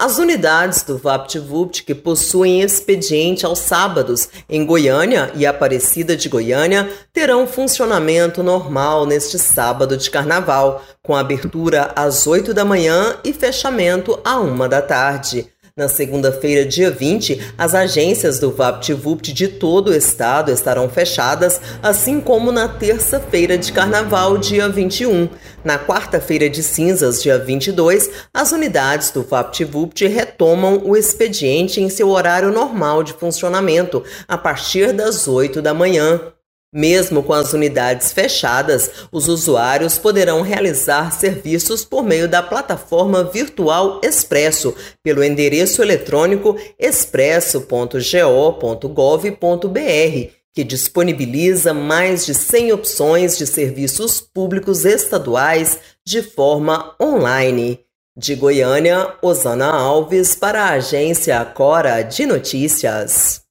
As unidades do VaptVupt que possuem expediente aos sábados em Goiânia e Aparecida de Goiânia terão funcionamento normal neste sábado de carnaval, com abertura às 8 da manhã e fechamento à 1 da tarde. Na segunda-feira, dia 20, as agências do VaptVupt de todo o estado estarão fechadas, assim como na terça-feira de carnaval, dia 21. Na quarta-feira de cinzas, dia 22, as unidades do VaptVupt retomam o expediente em seu horário normal de funcionamento, a partir das 8 da manhã. Mesmo com as unidades fechadas, os usuários poderão realizar serviços por meio da plataforma virtual Expresso, pelo endereço eletrônico expresso.go.gov.br, que disponibiliza mais de 100 opções de serviços públicos estaduais de forma online. De Goiânia, Osana Alves para a agência Cora de Notícias.